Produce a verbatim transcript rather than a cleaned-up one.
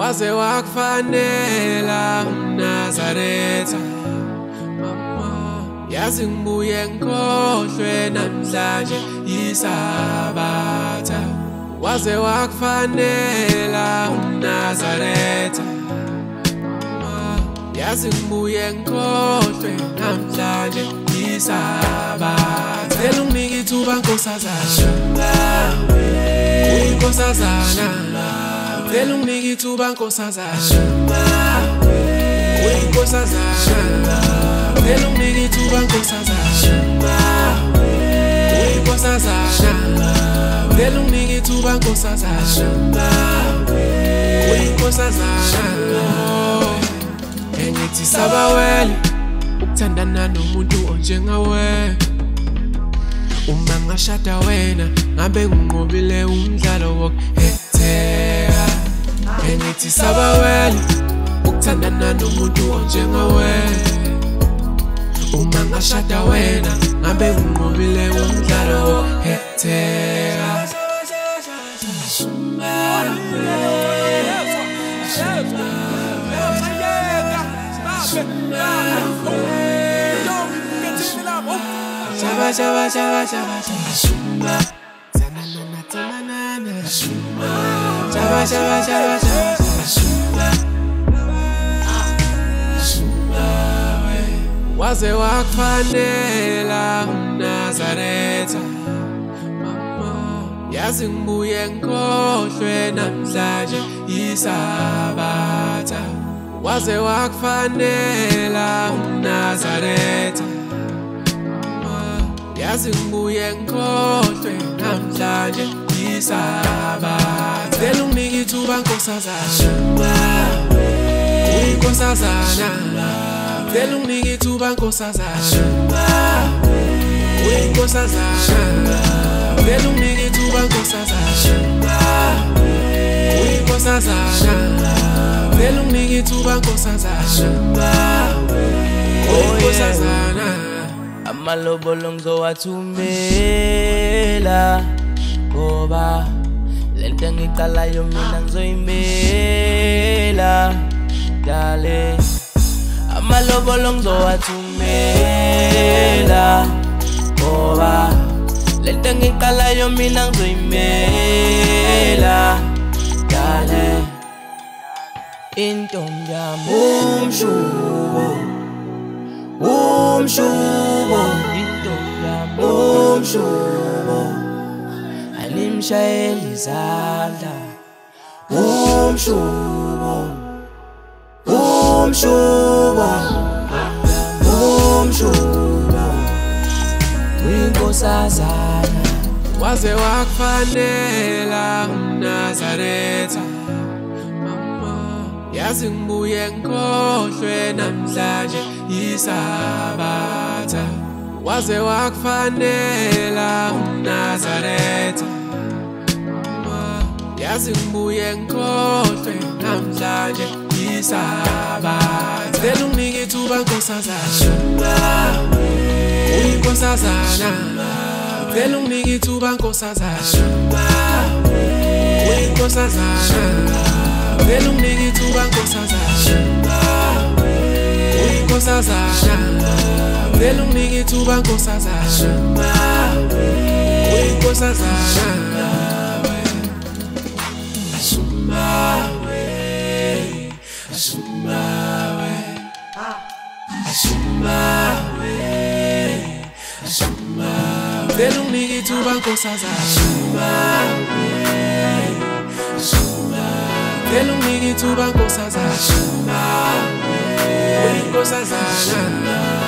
waze wakufanela uNazaretha mama yazi ngibuye ngikhohlwe namhlanje yisabatha waze wakufanela uNazaretha mama yazi ngibuye ngikhohlwe namhlanje yisabatha cela unginike ithuba nkosazana uyinkosazana cela unginike ithuba nkosazana uyinkosazana cela unginike ithuba nkosazana uyinkosazana cela unginike ithuba nkosazana uyinkosazana engithi sabawele ukuthandana nomuntu onjengawe uma ngashada wena ngabe nginqobile umdlalo wokuhetheka engithi sabawele ukuthandana nomuntu onjengawe uma ngashada wena ngabe nginqobile umdlalo wokuhetheka Chaba chaba chaba chaba chaba Zanana tamanana Chaba chaba chaba chaba waze wakufanela uNazaretha mama yazi ngibuye ngikhohlwe namhlanje yisabatha waze wakufanela uNazaretha yazi ngibuye ngikhohlwe namhlanje yisabatha cela unginike ithuba nkosazana uyinkosazana cela unginike ithuba nkosazana uyinkosazana cela unginike ithuba nkosazana uyinkosazana cela unginike ithuba nkosazana uyinkosazana amalobolo ngizowathumela ngoba lento engiqalayo mina ngizoyimela dale amalobolo ngizowathumela ngoba lento engiqalayo mina ngizoyimela dale intombi yami umshubo umshubo intombi yami umshubo alimshayeli izandla umshubo umshubo umshubo uyinkosazana waze wakufanela uNazaretha mama yazi ngibuye ngikhohlwe namhlanje yisabatha waze wakufanela uNazaretha mama yazi ngibuye ngikhohlwe namhlanje yisabatha cela unginike ithuba nkosazana uyinkosazana cela unginike ithuba nkosazana uyinkosazana cela unginike ithuba nkosazana uyinkosazana cela unginike ithuba nkosazana uyinkosazana Asumawe Asumawe Asumawe Asumawe cela unginike ithuba nkosazana cela unginike ithuba nkosazana uyinkosazana